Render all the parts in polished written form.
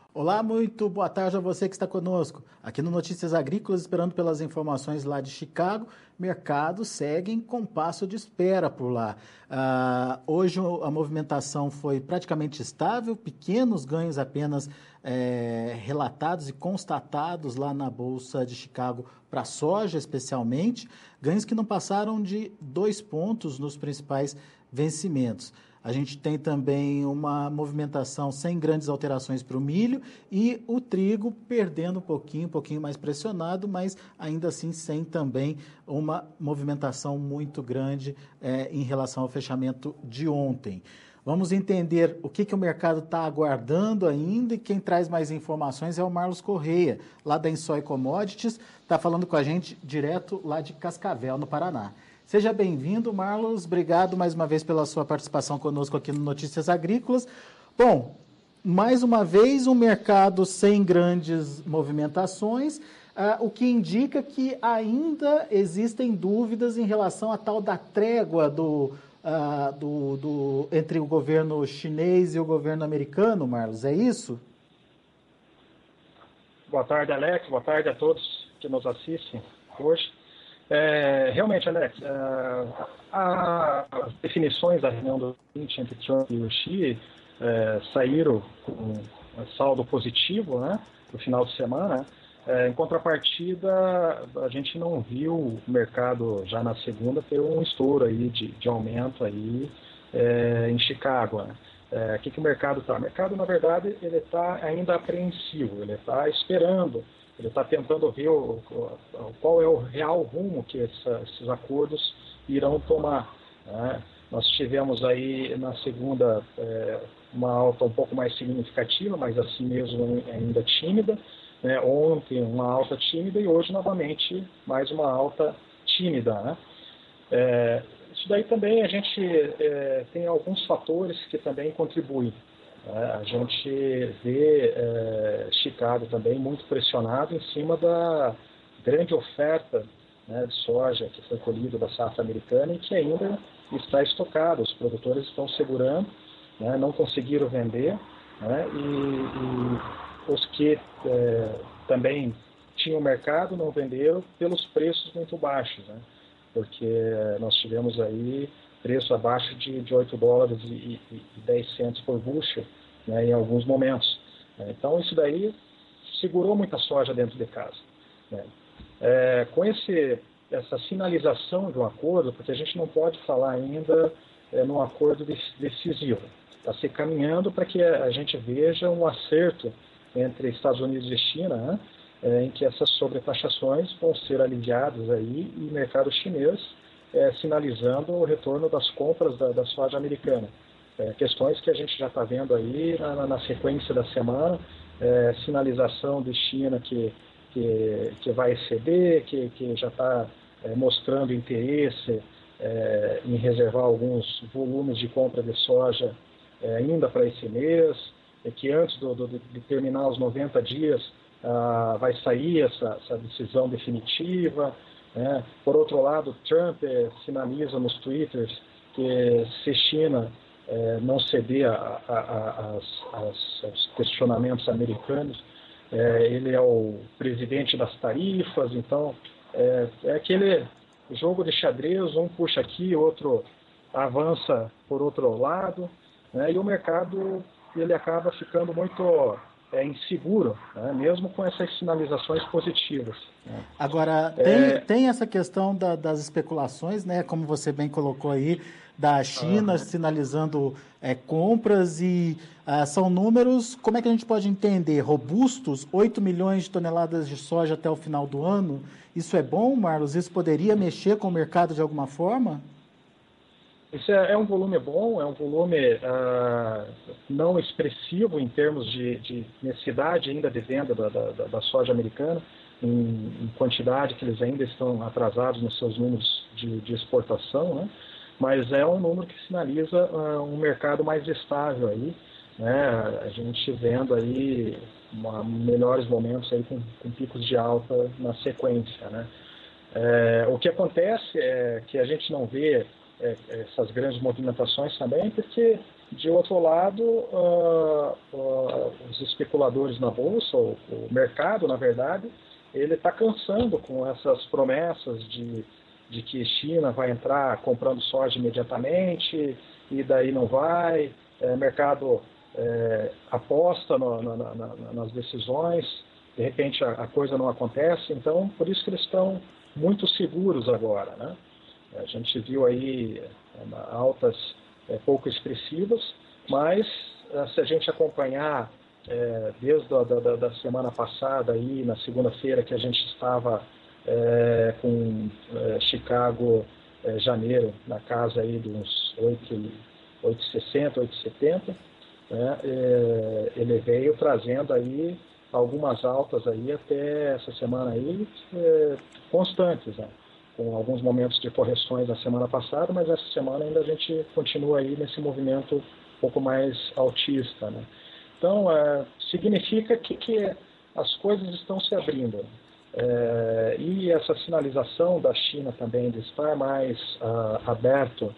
Olá, muito boa tarde a você que está conosco. Aqui no Notícias Agrícolas, esperando pelas informações lá de Chicago, mercados seguem com passo de espera por lá. Hoje a movimentação foi praticamente estável, pequenos ganhos apenas relatados e constatados lá na Bolsa de Chicago para a soja especialmente, ganhos que não passaram de 2 pontos nos principais vencimentos. A gente tem também uma movimentação sem grandes alterações para o milho e o trigo perdendo um pouquinho mais pressionado, mas ainda assim sem também uma movimentação muito grande em relação ao fechamento de ontem. Vamos entender o que o mercado está aguardando ainda, e quem traz mais informações é o Marlos Correia, lá da Ensoi Commodities, está falando com a gente direto lá de Cascavel, no Paraná. Seja bem-vindo, Marlos. Obrigado mais uma vez pela sua participação conosco aqui no Notícias Agrícolas. Bom, mais uma vez um mercado sem grandes movimentações, o que indica que ainda existem dúvidas em relação à tal da trégua entre o governo chinês e o governo americano, Marlos. É isso? Boa tarde, Alex. Boa tarde a todos que nos assistem hoje. Realmente, Alex, as definições da reunião do 20 entre Trump e o Xi saíram com um saldo positivo, né, no final de semana. Em contrapartida, a gente não viu o mercado já na segunda ter um estouro aí de aumento aí, em Chicago, né? O que o mercado está? O mercado, na verdade, ele está ainda apreensivo, ele está esperando. Ele está tentando ver qual é o real rumo que esses acordos irão tomar, né? Nós tivemos aí na segunda uma alta um pouco mais significativa, mas assim mesmo ainda tímida, né? Ontem uma alta tímida e hoje novamente mais uma alta tímida, né? Isso daí também a gente tem alguns fatores que também contribuem. A gente vê Chicago também muito pressionado em cima da grande oferta, né, de soja que foi colhida da safra americana e que ainda está estocada. Os produtores estão segurando, né, não conseguiram vender, né, e os que também tinham mercado não venderam pelos preços muito baixos, né, porque nós tivemos aí preço abaixo de 8 dólares e 10 centos por bushel, né, em alguns momentos. Então, isso daí segurou muita soja dentro de casa, né. Com essa sinalização de um acordo, porque a gente não pode falar ainda num acordo decisivo. Está se caminhando para que a gente veja um acerto entre Estados Unidos e China, né, em que essas sobretaxações vão ser aliviadas aí e o mercado chinês sinalizando o retorno das compras da soja americana. Questões que a gente já está vendo aí na sequência da semana, sinalização de China que vai exceder, que já está mostrando interesse em reservar alguns volumes de compra de soja ainda para esse mês, que antes de terminar os 90 dias vai sair essa decisão definitiva, né? Por outro lado, Trump sinaliza nos twitters que se China não ceder aos questionamentos americanos, ele é o presidente das tarifas. Então é aquele jogo de xadrez, um puxa aqui, outro avança por outro lado, né? E o mercado ele acaba ficando muito inseguro, né? Mesmo com essas sinalizações positivas, né? Agora, tem essa questão das especulações, né? Como você bem colocou aí, da China sinalizando compras e são números, como é que a gente pode entender? Robustos, 8 milhões de toneladas de soja até o final do ano. Isso é bom, Marlos? Isso poderia mexer com o mercado de alguma forma? Isso é um volume bom, é um volume não expressivo em termos de necessidade ainda de venda da soja americana, em quantidade que eles ainda estão atrasados nos seus números de exportação, né? Mas é um número que sinaliza um mercado mais estável aí, né? A gente vendo aí melhores momentos aí com picos de alta na sequência, né? O que acontece é que a gente não vê essas grandes movimentações também, porque De outro lado, os especuladores na bolsa, o mercado, na verdade, ele está cansando com essas promessas de que China vai entrar comprando soja imediatamente e daí não vai. O mercado aposta nas decisões, de repente a coisa não acontece. Então, por isso que eles estão muito seguros agora, né? A gente viu aí altas pouco expressivas, mas se a gente acompanhar desde da semana passada, aí, na segunda-feira, que a gente estava com Chicago, janeiro, na casa aí de uns 8,60, 8,70, né? Ele veio trazendo aí algumas altas aí até essa semana aí, constantes, né? Com alguns momentos de correções na semana passada, mas essa semana ainda a gente continua aí nesse movimento um pouco mais altista, né? Então, significa que as coisas estão se abrindo. E essa sinalização da China também de estar mais aberto,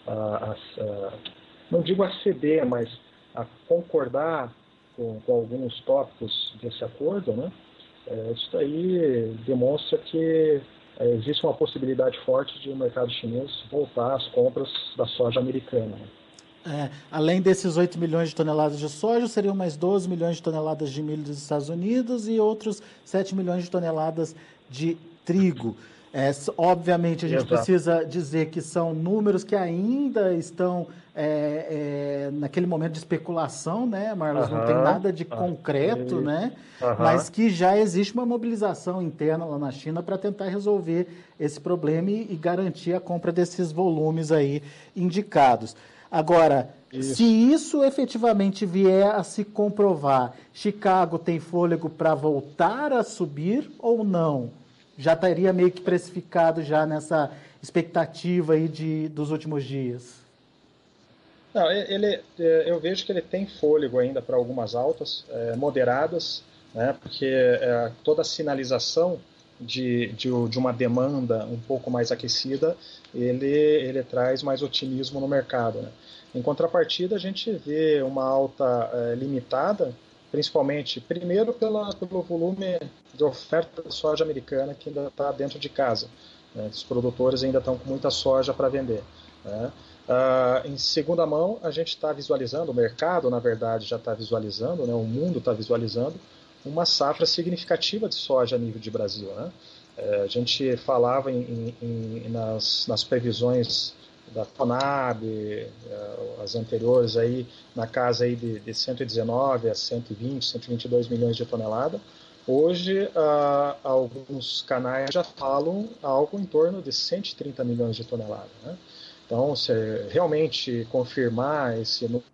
não digo a ceder, mas a concordar com alguns tópicos desse acordo, né? Isso aí demonstra que existe uma possibilidade forte de o mercado chinês voltar às compras da soja americana. Além desses 8 milhões de toneladas de soja, seriam mais 12 milhões de toneladas de milho dos Estados Unidos e outros 7 milhões de toneladas de trigo. Obviamente, a gente precisa dizer que são números que ainda estão naquele momento de especulação, né, Marlos? Não tem nada de concreto, né? Mas que já existe uma mobilização interna lá na China para tentar resolver esse problema e garantir a compra desses volumes aí indicados. Agora, se isso efetivamente vier a se comprovar, Chicago tem fôlego para voltar a subir ou não? Já estaria meio que precificado já nessa expectativa aí dos últimos dias? Não, eu vejo que ele tem fôlego ainda para algumas altas, moderadas, né, porque toda a sinalização de uma demanda um pouco mais aquecida, ele traz mais otimismo no mercado, né? Em contrapartida, a gente vê uma alta limitada, principalmente, primeiro, pelo volume de oferta de soja americana que ainda está dentro de casa, né? Os produtores ainda estão com muita soja para vender, né? Em segunda mão, a gente está visualizando, o mercado, na verdade, já está visualizando, né? O mundo está visualizando uma safra significativa de soja a nível de Brasil, né? A gente falava nas previsões da Conab, as anteriores aí, na casa aí de 119 a 120, 122 milhões de toneladas. Hoje, alguns canais já falam algo em torno de 130 milhões de toneladas, né? Então, se realmente confirmar esse número,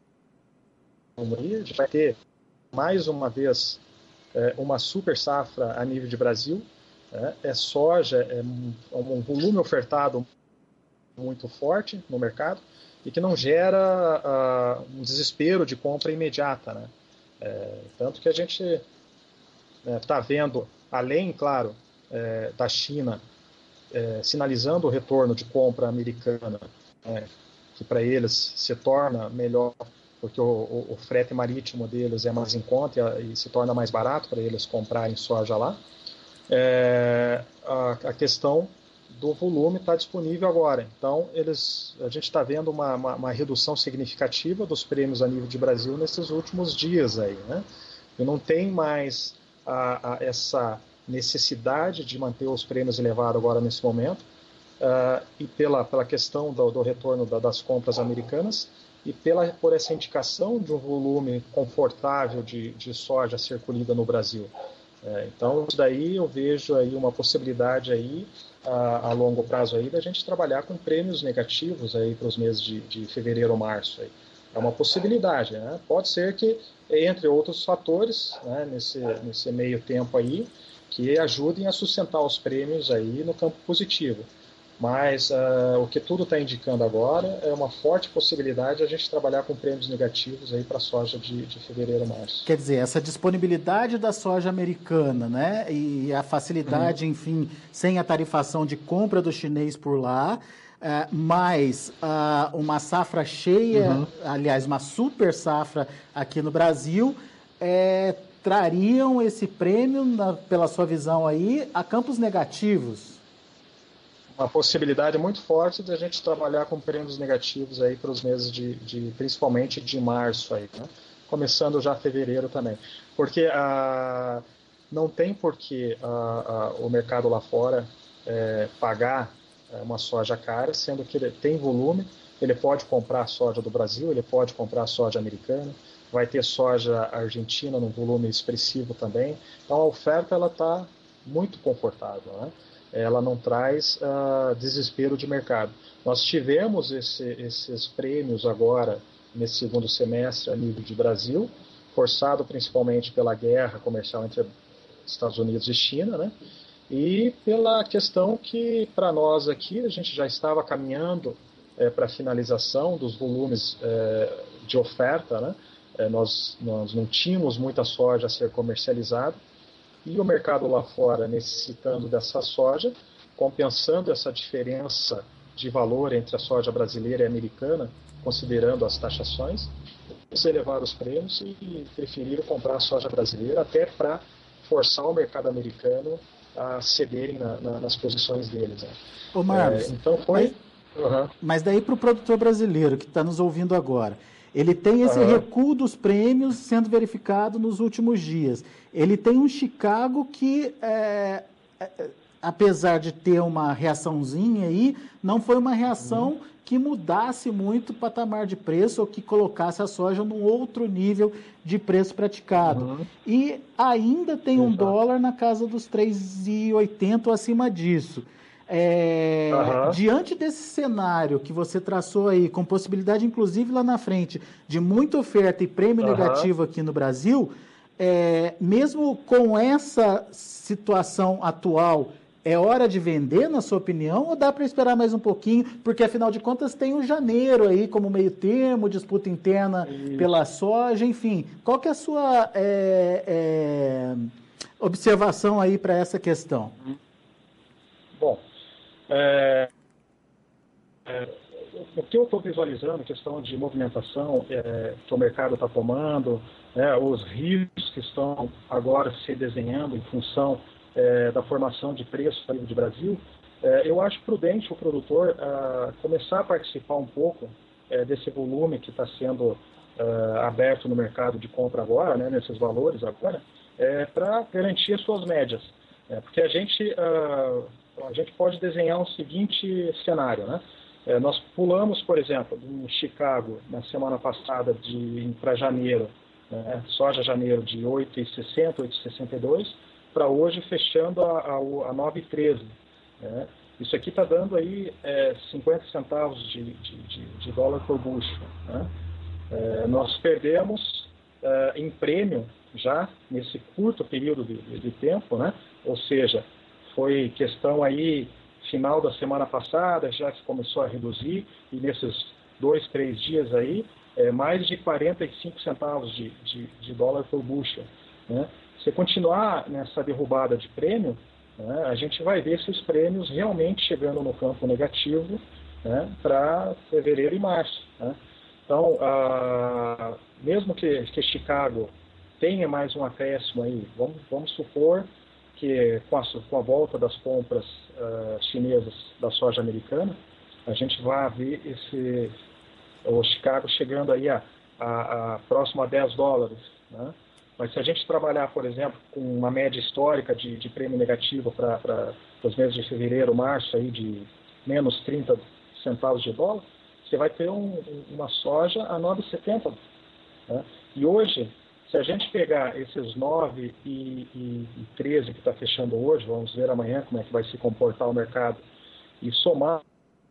a gente vai ter mais uma vez uma super safra a nível de Brasil. Soja, um volume ofertado muito forte no mercado e que não gera um desespero de compra imediata, né? Tanto que a gente está vendo, além, claro, da China sinalizando o retorno de compra americana, que para eles se torna melhor, porque o frete marítimo deles é mais em conta e se torna mais barato para eles comprarem soja lá. A questão do volume está disponível agora. Então, a gente está vendo uma redução significativa dos prêmios a nível de Brasil nesses últimos dias aí, né? E não tem mais essa necessidade de manter os prêmios elevados agora nesse momento, e pela questão do retorno das compras americanas e por essa indicação de um volume confortável de soja a ser colhida no Brasil. Então, isso daí eu vejo aí uma possibilidade aí, a longo prazo aí, da gente trabalhar com prêmios negativos aí para os meses de fevereiro ou março. Aí. É uma possibilidade, né? Pode ser que, entre outros fatores, né, nesse meio tempo aí, que ajudem a sustentar os prêmios aí no campo positivo. Mas o que tudo está indicando agora é uma forte possibilidade de a gente trabalhar com prêmios negativos aí para a soja de fevereiro a março. Quer dizer, essa disponibilidade da soja americana, né, e a facilidade, enfim, sem a tarifação de compra do chinês por lá, mais uma safra cheia, aliás, uma super safra aqui no Brasil, trariam esse prêmio, pela sua visão aí, a campos negativos? Uma possibilidade muito forte de a gente trabalhar com prêmios negativos aí para os meses principalmente de março aí, né? Começando já fevereiro também, porque não tem por que o mercado lá fora pagar uma soja cara, sendo que ele tem volume, ele pode comprar soja do Brasil, ele pode comprar soja americana, vai ter soja argentina num volume expressivo também, então a oferta ela está muito confortável, né? Ela não traz desespero de mercado. Nós tivemos esses prêmios agora, nesse segundo semestre, a nível de Brasil, forçado principalmente pela guerra comercial entre Estados Unidos e China, né? E pela questão que, para nós aqui, a gente já estava caminhando para a finalização dos volumes de oferta, né? Nós não tínhamos muita soja a ser comercializada, e o mercado lá fora necessitando dessa soja, compensando essa diferença de valor entre a soja brasileira e americana, considerando as taxações, eles elevaram os prêmios e preferiram comprar a soja brasileira até para forçar o mercado americano a cederem nas posições deles. Né? Ô Marlos, então foi... Mas daí para o produtor brasileiro que está nos ouvindo agora, ele tem esse recuo dos prêmios sendo verificado nos últimos dias. Ele tem um Chicago que, apesar de ter uma reaçãozinha aí, não foi uma reação que mudasse muito o patamar de preço ou que colocasse a soja num outro nível de preço praticado. E ainda tem um dólar na casa dos 3,80 ou acima disso. Diante desse cenário que você traçou aí, com possibilidade, inclusive, lá na frente, de muita oferta e prêmio negativo aqui no Brasil, mesmo com essa situação atual, é hora de vender, na sua opinião, ou dá para esperar mais um pouquinho? Porque, afinal de contas, tem o janeiro aí como meio termo, disputa interna pela soja, enfim. Qual que é a sua observação aí para essa questão? Bom, o que eu estou visualizando, questão de movimentação que o mercado está tomando, os riscos que estão agora se desenhando em função da formação de preços no de Brasil, eu acho prudente o produtor começar a participar um pouco desse volume que está sendo aberto no mercado de compra agora, né, nesses valores agora, para garantir as suas médias. Porque a gente pode desenhar um seguinte cenário, né? Nós pulamos, por exemplo, em Chicago, na semana passada, para janeiro, né? Soja janeiro de 8,60, 8,62, para hoje fechando a 9,13. Né? Isso aqui está dando aí 50 centavos de dólar por bushel. Né? Nós perdemos em prêmio já nesse curto período de tempo, né? Ou seja, foi questão aí final da semana passada, já que começou a reduzir, e nesses 2, 3 dias aí, mais de 45 centavos de dólar por bushel. Né? Se continuar nessa derrubada de prêmio, né, a gente vai ver esses prêmios realmente chegando no campo negativo, né, para fevereiro e março. Né? Então, mesmo que Chicago tenha mais um acréscimo aí, vamos supor que com a volta das compras chinesas da soja americana, a gente vai ver o Chicago chegando aí a próximo a 10 dólares. Né? Mas se a gente trabalhar, por exemplo, com uma média histórica de prêmio negativo para os meses de fevereiro, março, aí de menos 30 centavos de dólar, você vai ter uma soja a 9,70. Né? E hoje, se a gente pegar esses 9,13 que está fechando hoje, vamos ver amanhã como é que vai se comportar o mercado, e somar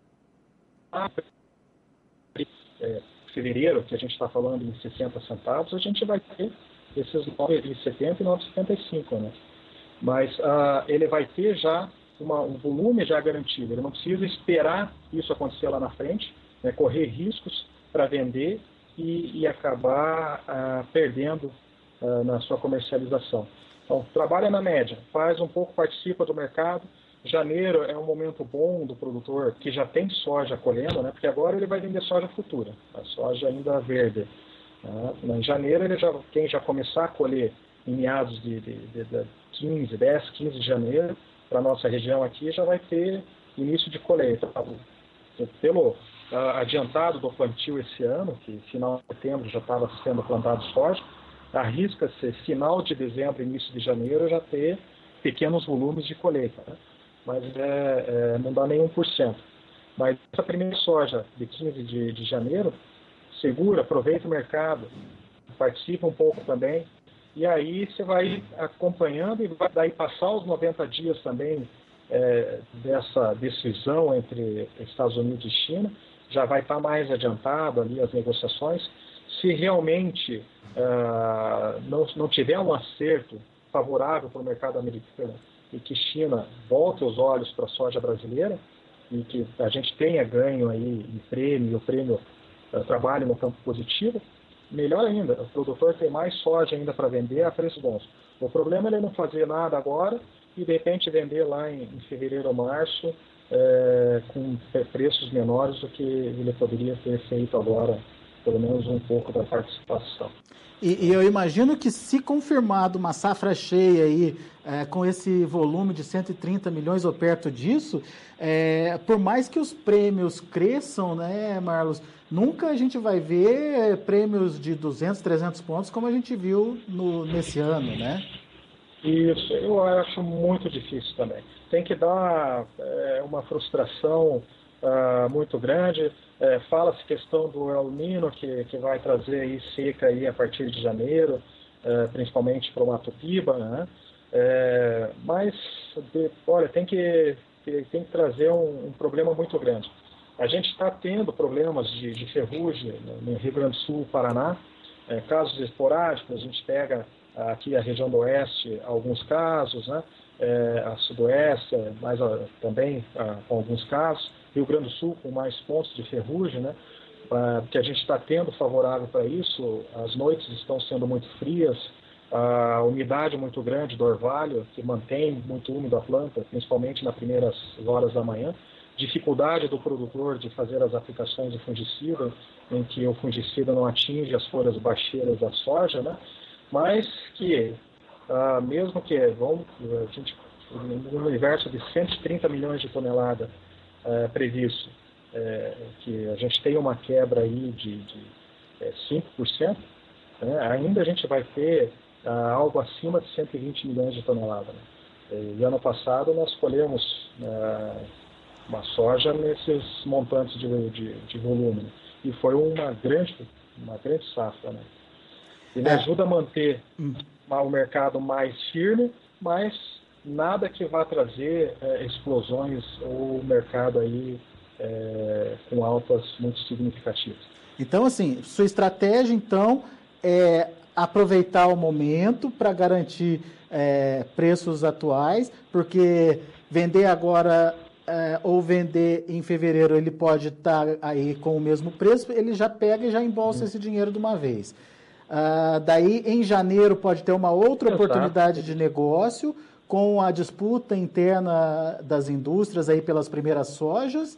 fevereiro, que a gente está falando em 60 centavos, a gente vai ter esses 9,70 e 9,75, né? Mas ele vai ter já um volume já garantido, ele não precisa esperar isso acontecer lá na frente, né, correr riscos para vender e acabar perdendo na sua comercialização. Então, trabalha na média, faz um pouco, participa do mercado, Janeiro é um momento bom do produtor que já tem soja colhendo, né? Porque agora ele vai vender soja futura, a soja ainda verde. Né? Em janeiro, quem já começar a colher em meados de 10, 15 de janeiro, para a nossa região aqui, já vai ter início de colheita. Pelo adiantado do plantio esse ano, que final de setembro já estava sendo plantado soja, arrisca-se final de dezembro, início de janeiro, já ter pequenos volumes de colheita, né? Mas não dá nem 1%. Mas essa primeira soja de 15 de janeiro, segura, aproveita o mercado, participa um pouco também, e aí você vai acompanhando e vai daí passar os 90 dias também dessa decisão entre Estados Unidos e China, já vai estar mais adiantado ali as negociações. Se realmente não tiver um acerto favorável para o mercado americano e que China volte os olhos para a soja brasileira e que a gente tenha ganho aí em prêmio, o prêmio trabalhe no campo positivo, melhor ainda, o produtor tem mais soja ainda para vender a preços bons. O problema é ele não fazer nada agora e de repente vender lá em fevereiro ou março com preços menores do que ele poderia ter feito agora, pelo menos um pouco da participação. E eu imagino que, se confirmado uma safra cheia aí, com esse volume de 130 milhões ou perto disso, por mais que os prêmios cresçam, né, Marlos, nunca a gente vai ver prêmios de 200, 300 pontos como a gente viu nesse ano, né? Isso, eu acho muito difícil também. Tem que dar uma frustração muito grande. Fala-se questão do El Niño, que vai trazer aí seca aí a partir de janeiro, principalmente para o Mato Piba, né? Mas, olha, tem que trazer um problema muito grande. A gente está tendo problemas de ferrugem no Rio Grande do Sul, Paraná, casos esporádicos. A gente pega aqui a região do Oeste alguns casos, né? A Sudoeste também com alguns casos, Rio Grande do Sul com mais pontos de ferrugem, né? Que a gente está tendo favorável para isso. As noites estão sendo muito frias, a umidade muito grande do orvalho, que mantém muito úmido a planta, principalmente nas primeiras horas da manhã, dificuldade do produtor de fazer as aplicações de fungicida, em que o fungicida não atinge as folhas baixeiras da soja, né? Mas que, mesmo que no universo de 130 milhões de toneladas previsto, que a gente tem uma quebra aí de 5%, né, ainda a gente vai ter algo acima de 120 milhões de toneladas. Né? E ano passado nós colhemos uma soja nesses montantes de volume, né? E foi uma grande safra, né? Ele ajuda a manter o mercado mais firme, mas nada que vá trazer explosões ou mercado aí com altas muito significativas. Então, assim, sua estratégia, então, é aproveitar o momento para garantir preços atuais, porque vender agora ou vender em fevereiro, ele pode estar aí com o mesmo preço, ele já pega e já embolsa esse dinheiro de uma vez. Daí, em janeiro, pode ter uma outra oportunidade de negócio com a disputa interna das indústrias aí pelas primeiras sojas.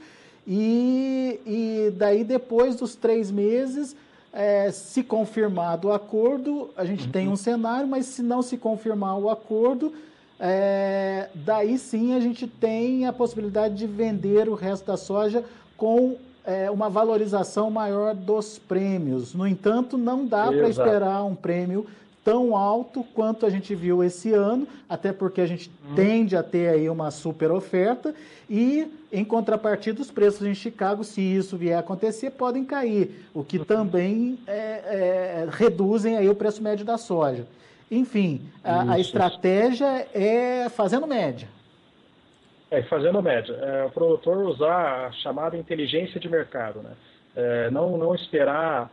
E daí, depois dos 3 meses, se confirmado o acordo, a gente tem um cenário, mas se não se confirmar o acordo, daí sim a gente tem a possibilidade de vender o resto da soja com uma valorização maior dos prêmios. No entanto, não dá para esperar um prêmio tão alto quanto a gente viu esse ano, até porque a gente tende a ter aí uma super oferta e, em contrapartida, os preços em Chicago, se isso vier a acontecer, podem cair, o que também reduzem aí o preço médio da soja. Enfim, a estratégia é fazendo média. Fazendo média. O produtor usar a chamada inteligência de mercado, né? Não esperar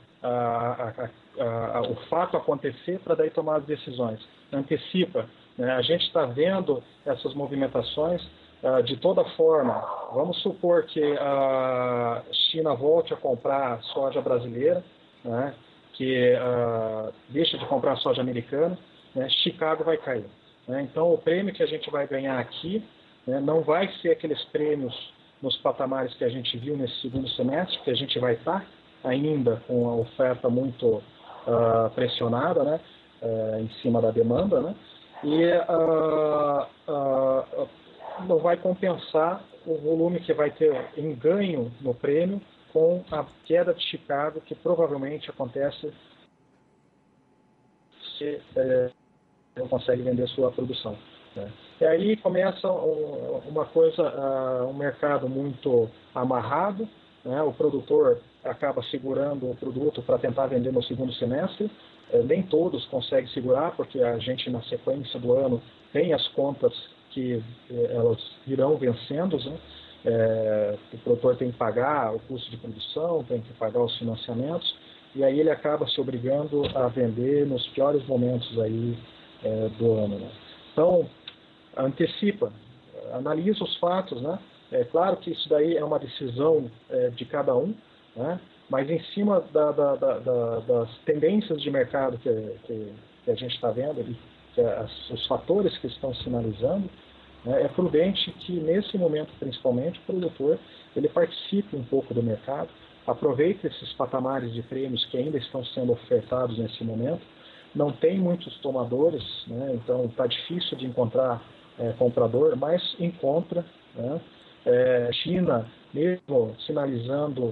o fato acontecer para daí tomar as decisões. Antecipa. Né? A gente está vendo essas movimentações de toda forma. Vamos supor que a China volte a comprar soja brasileira, né? Que deixa de comprar soja americana, né? Chicago vai cair. Né? Então, o prêmio que a gente vai ganhar aqui né? Não vai ser aqueles prêmios nos patamares que a gente viu nesse segundo semestre, que a gente vai estar ainda com a oferta muito pressionada, né? Em cima da demanda, né? E não vai compensar o volume que vai ter em ganho no prêmio com a queda de Chicago, que provavelmente acontece se não consegue vender sua produção, né? E aí começa uma coisa, um mercado muito amarrado, né? O produtor acaba segurando o produto para tentar vender no segundo semestre. Nem todos conseguem segurar, porque a gente, na sequência do ano, tem as contas que elas irão vencendo, né? O produtor tem que pagar o custo de produção, tem que pagar os financiamentos, e aí ele acaba se obrigando a vender nos piores momentos aí do ano, né? Então, antecipa, analisa os fatos, né? É claro que isso daí é uma decisão de cada um, né? Mas em cima das tendências de mercado que a gente está vendo, e os fatores que estão sinalizando, né, é prudente que nesse momento, principalmente, o produtor ele participe um pouco do mercado, aproveite esses patamares de prêmios que ainda estão sendo ofertados nesse momento. Não tem muitos tomadores, né, então está difícil de encontrar comprador, mas encontra, né? China, mesmo sinalizando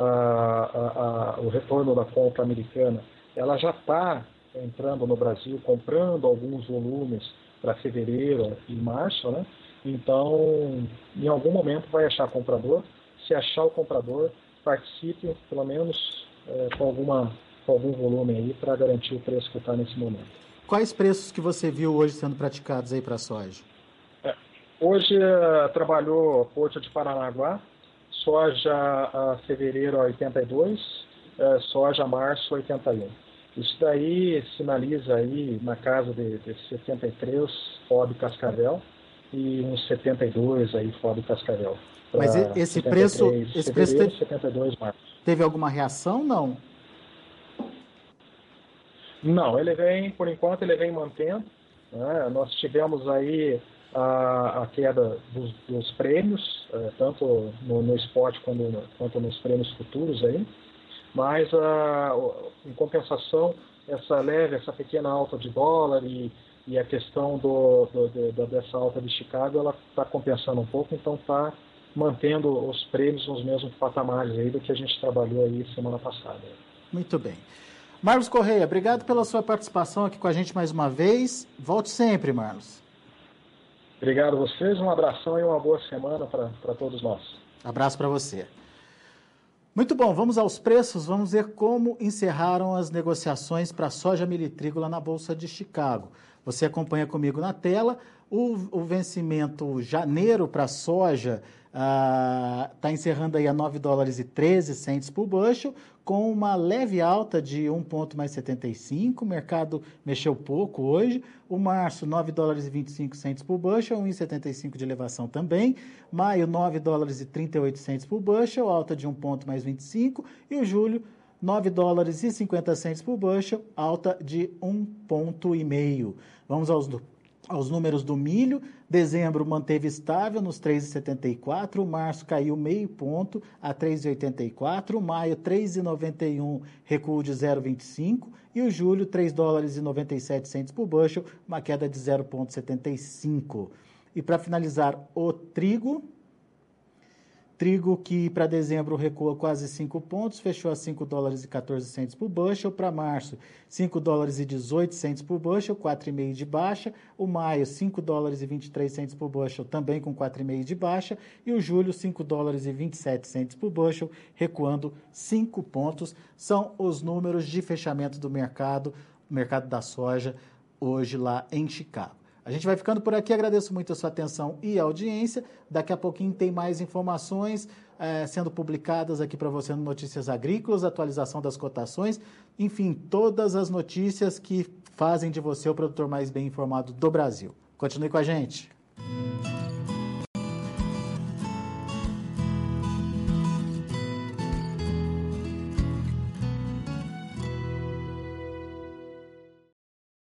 o retorno da compra americana, ela já está entrando no Brasil, comprando alguns volumes para fevereiro e março, né? Então, em algum momento vai achar comprador. Se achar o comprador, participe pelo menos com algum volume aí para garantir o preço que está nesse momento. Quais preços que você viu hoje sendo praticados aí para a soja? Hoje trabalhou Porto de Paranaguá, soja a fevereiro a 82, soja a março a 81. Isso daí sinaliza aí na casa de 73 FOB Cascavel e uns 72 aí FOB Cascavel. Mas esse preço 72 março. Teve alguma reação, não? Não, por enquanto ele vem mantendo, né? Nós tivemos aí a queda dos prêmios, tanto no spot quanto nos prêmios futuros aí, mas em compensação essa pequena alta de dólar e a questão dessa alta de Chicago, ela está compensando um pouco, então está mantendo os prêmios nos mesmos patamares aí do que a gente trabalhou aí semana passada. Muito bem. Marlos Correia, obrigado pela sua participação aqui com a gente mais uma vez. Volte sempre, Marlos. Obrigado a vocês, um abração e uma boa semana para todos nós. Abraço para você. Muito bom, vamos aos preços, vamos ver como encerraram as negociações para a soja militrícola na Bolsa de Chicago. Você acompanha comigo na tela, o vencimento janeiro para a soja está encerrando aí a $9,13 por bushel, com uma leve alta de 1 ponto mais 75, o mercado mexeu pouco hoje. O março, $9,25 por bushel, 1,75 de elevação também. Maio, $9,38 por bushel, alta de 1 ponto mais 25. E o julho, $9,50 por bushel, alta de 1,5 ponto. Vamos aos números do milho. Dezembro manteve estável nos 3,74, março caiu meio ponto a 3,84, maio 3,91, recuo de 0,25 e o julho $3,97 por bushel, uma queda de 0,75. E para finalizar, o trigo que para dezembro recua quase 5 pontos, fechou a $5,14 por bushel. Para março, $5,18 por bushel, 4,5 de baixa. O maio, $5,23 por bushel, também com 4,5 de baixa. E o julho, $5,27 por bushel, recuando 5 pontos. São os números de fechamento do mercado da soja, hoje lá em Chicago. A gente vai ficando por aqui, agradeço muito a sua atenção e audiência. Daqui a pouquinho tem mais informações sendo publicadas aqui para você no Notícias Agrícolas, atualização das cotações, enfim, todas as notícias que fazem de você o produtor mais bem informado do Brasil. Continue com a gente.